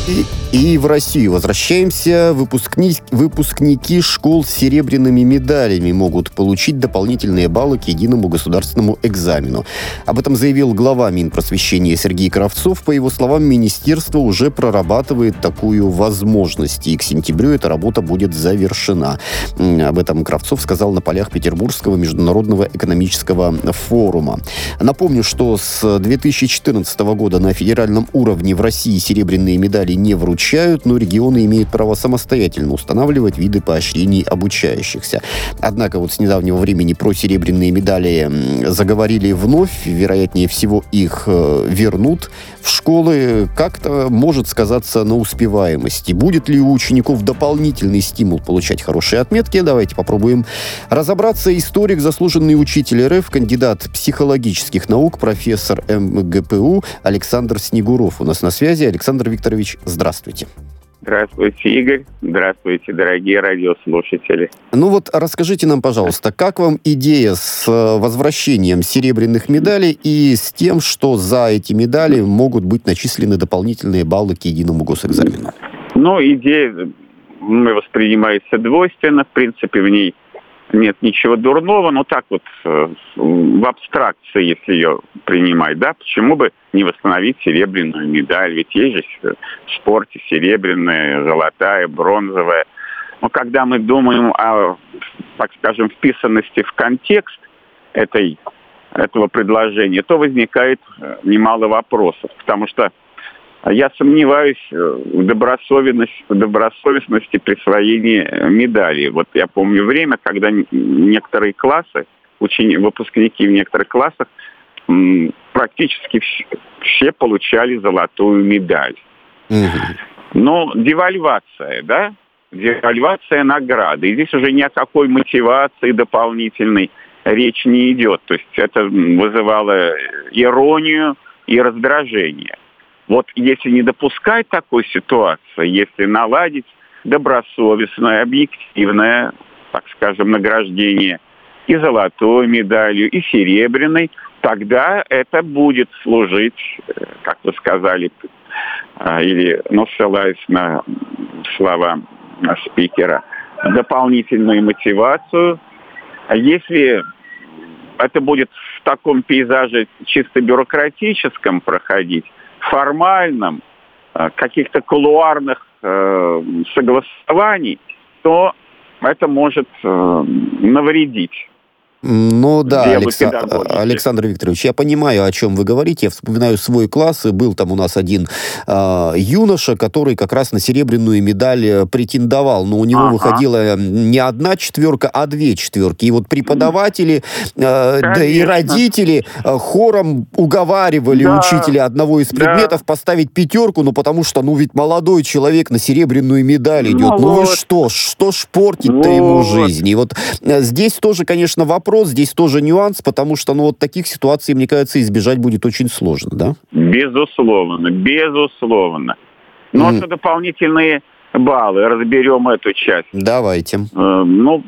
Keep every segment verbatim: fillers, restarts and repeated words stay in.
И, и в Россию возвращаемся. Выпускни, выпускники школ с серебряными медалями могут получить дополнительные баллы к единому государственному экзамену. Об этом заявил глава Минпросвещения Сергей Кравцов. По его словам, министерство уже прорабатывает такую возможность. И к сентябрю эта работа будет завершена. Об этом Кравцов сказал на полях Петербургского международного экономического форума. Напомню, что с две тысячи четырнадцатого года на федеральном уровне в России серебряные медали не вручают, но регионы имеют право самостоятельно устанавливать виды поощрений обучающихся. Однако вот с недавнего времени про серебряные медали заговорили вновь. Вероятнее всего, их вернут в школы. Как-то может сказаться на успеваемости. Будет ли у учеников дополнительный стимул получать хорошие отметки? Давайте попробуем разобраться. Историк, заслуженный учитель РФ, кандидат психологических наук, профессор МГПУ Александр Снегуров у нас на связи. Александр Викторович, здравствуйте. Здравствуйте, Игорь. Здравствуйте, дорогие радиослушатели. Ну вот расскажите нам, пожалуйста, как вам идея с возвращением серебряных медалей и с тем, что за эти медали могут быть начислены дополнительные баллы к единому госэкзамену? Ну, идея воспринимается двойственно. В принципе, в ней нет ничего дурного, но так вот в абстракции, если ее принимать, да, почему бы не восстановить серебряную медаль? Ведь есть же в спорте серебряная, золотая, бронзовая. Но когда мы думаем о, так скажем, вписанности в контекст этой, этого предложения, то возникает немало вопросов, потому что я сомневаюсь в добросовестности, в добросовестности присвоения медалей. Вот я помню время, когда некоторые классы, учени, выпускники в некоторых классах м, практически все, все получали золотую медаль. Mm-hmm. Но девальвация, да? Девальвация награды. И здесь уже ни о какой мотивации дополнительной речь не идет. То есть это вызывало иронию и раздражение. Вот если не допускать такой ситуации, если наладить добросовестное, объективное, так скажем, награждение и золотой медалью, и серебряной, тогда это будет служить, как вы сказали, или, ну, ссылаясь на слова спикера, дополнительную мотивацию. А если это будет в таком пейзаже чисто бюрократическом проходить, формальном, каких-то кулуарных э, согласований, то это может э, навредить. Ну да, Алекса... Александр Викторович, я понимаю, о чем вы говорите. Я вспоминаю свой класс, и был там у нас один э, юноша, который как раз на серебряную медаль претендовал. Но у него ага. выходила не одна четверка, а две четверки. И вот преподаватели, э, да и родители э, хором уговаривали да. учителя одного из предметов да. поставить пятерку, ну потому что, ну ведь молодой человек на серебряную медаль идет. Ну, ну вот. вы что, что ж портить-то вот. ему жизнь? И вот э, здесь тоже, конечно, вопрос. Здесь тоже нюанс, потому что, ну, вот таких ситуаций, мне кажется, избежать будет очень сложно, да? Безусловно, безусловно. Но mm. это дополнительные баллы. Разберем эту часть. Давайте. Э, ну,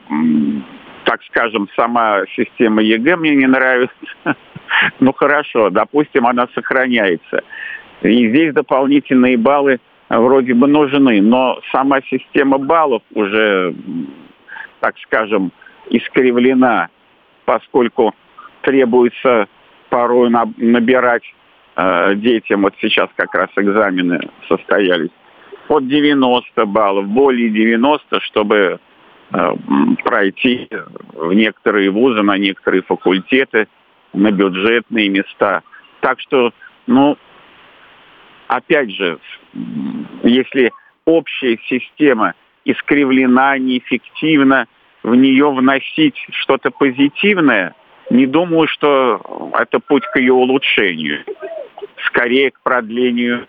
так скажем, сама система ЕГЭ мне не нравится. Ну, хорошо, допустим, она сохраняется. И здесь дополнительные баллы вроде бы нужны, но сама система баллов уже, так скажем, искривлена, поскольку требуется порой набирать э, детям, вот сейчас как раз экзамены состоялись, под девяносто баллов, более девяноста, чтобы э, пройти в некоторые вузы, на некоторые факультеты, на бюджетные места. Так что, ну, опять же, если общая система искривлена, неэффективна, в нее вносить что-то позитивное, не думаю, что это путь к ее улучшению. Скорее, к продлению,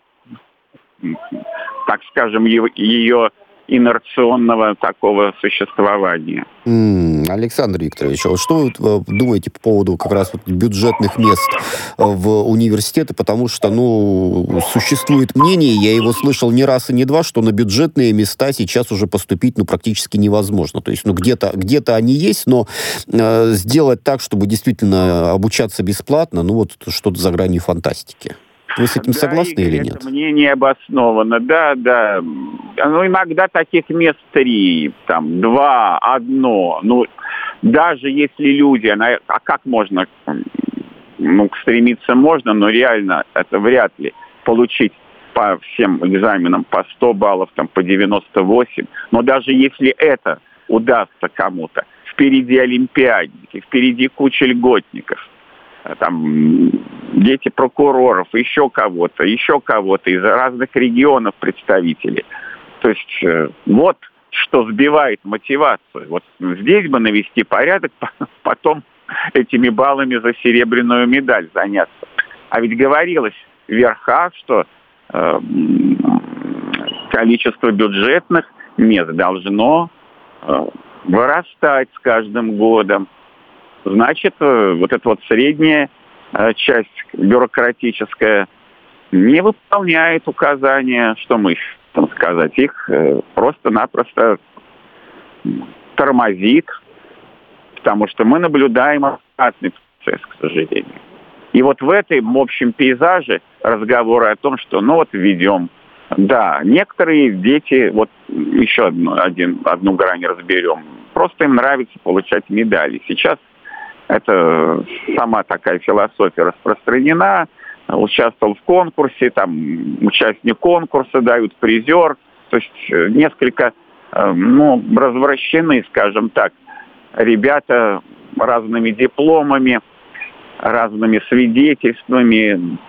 так скажем, ее инерционного такого существования. Mm, Александр Викторович, а что вы думаете по поводу как раз вот бюджетных мест в университеты? Потому что, ну, существует мнение, я его слышал не раз и не два, что на бюджетные места сейчас уже поступить, ну, практически невозможно. То есть, ну, где-то, где-то они есть, но э, сделать так, чтобы действительно обучаться бесплатно, ну, вот что-то за гранью фантастики. Вы с этим да, согласны Игорь, или нет? Это мнение обосновано, да, да. Ну, иногда таких мест три, там, два, одно. Ну, даже если люди, она, а как можно, ну, стремиться можно, но реально это вряд ли получить по всем экзаменам по сто баллов, там, по девяносто восемь. Но даже если это удастся кому-то, впереди олимпиадники, впереди куча льготников, там, дети прокуроров, еще кого-то, еще кого-то из разных регионов представители. То есть вот что сбивает мотивацию. Вот здесь бы навести порядок, потом этими баллами за серебряную медаль заняться. А ведь говорилось в верхах, что э, количество бюджетных мест должно э, вырастать с каждым годом. Значит, э, вот эта вот средняя э, часть бюрократическая не выполняет указания, что мы там сказать, их э, просто-напросто тормозит, потому что мы наблюдаем обратный процесс, к сожалению. И вот в этом общем пейзаже разговоры о том, что ну вот введем. Да, некоторые дети, вот еще одну, один, одну грань разберем, просто им нравится получать медали. Сейчас это сама такая философия распространена. Участвовал в конкурсе, там участник конкурса дают призер. То есть несколько, ну, развращены, скажем так, ребята разными дипломами, разными свидетельствами.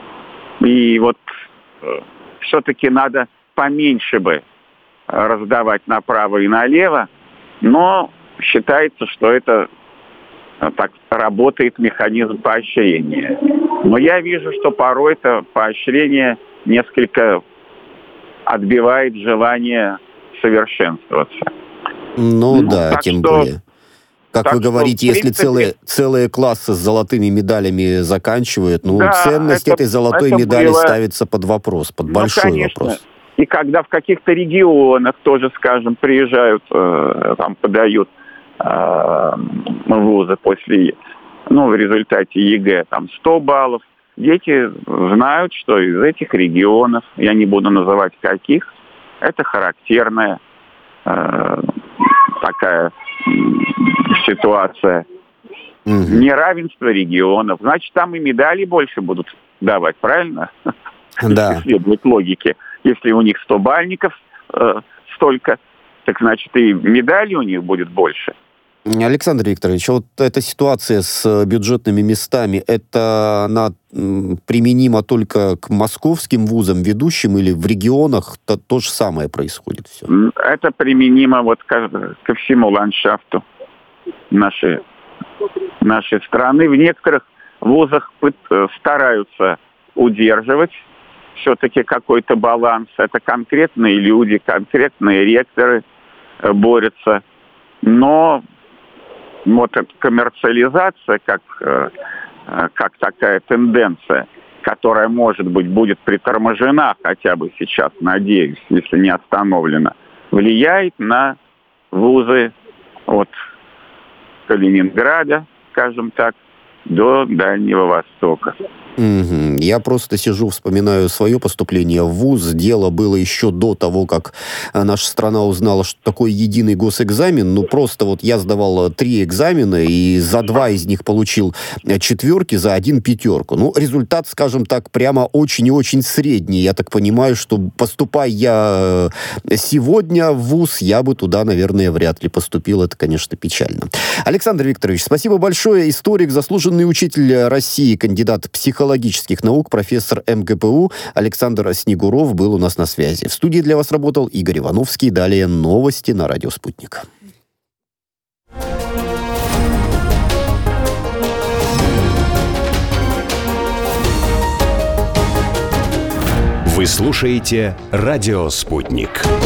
И вот все-таки надо поменьше бы раздавать направо и налево, но считается, что это так работает механизм поощрения. Но я вижу, что порой это поощрение несколько отбивает желание совершенствоваться. Ну, ну да, тем что, более. Как вы говорите, что, если принципе, целые, целые классы с золотыми медалями заканчивают, ну, да, ценность это, этой золотой это медали было... ставится под вопрос, под ну, большой конечно. вопрос. И когда в каких-то регионах тоже, скажем, приезжают, э, там подают э, вузы после, ну, в результате ЕГЭ, там, сто баллов, дети знают, что из этих регионов, я не буду называть каких, это характерная э, такая э, ситуация. Угу. Неравенство регионов. Значит, там и медали больше будут давать, правильно? Да. Следует логике. Если у них сто бальников э, столько, так значит и медалей у них будет больше. Александр Викторович, вот эта ситуация с бюджетными местами, это она применима только к московским вузам ведущим или в регионах то, то же самое происходит все? Это применимо вот ко, ко всему ландшафту нашей, нашей страны. В некоторых вузах стараются удерживать все-таки какой-то баланс. Это конкретные люди, конкретные ректоры борются. Но вот эта коммерциализация, как, как такая тенденция, которая, может быть, будет приторможена хотя бы сейчас, надеюсь, если не остановлена, влияет на вузы от Калининграда, скажем так, до Дальнего Востока. Угу. Я просто сижу, вспоминаю свое поступление в вуз. Дело было еще до того, как наша страна узнала, что такое единый госэкзамен. Ну, просто вот я сдавал три экзамена, и за два из них получил четверки, за один пятерку. Ну, результат, скажем так, прямо очень и очень средний. Я так понимаю, что поступая я сегодня в вуз, я бы туда, наверное, вряд ли поступил. Это, конечно, печально. Александр Викторович, спасибо большое. Историк, заслуженный учитель России, кандидат психологии, психологических наук, профессор эм гэ пэ у Александр Снегуров был у нас на связи. В студии для вас работал Игорь Ивановский. Далее новости на радио «Спутник». Вы слушаете радио «Спутник».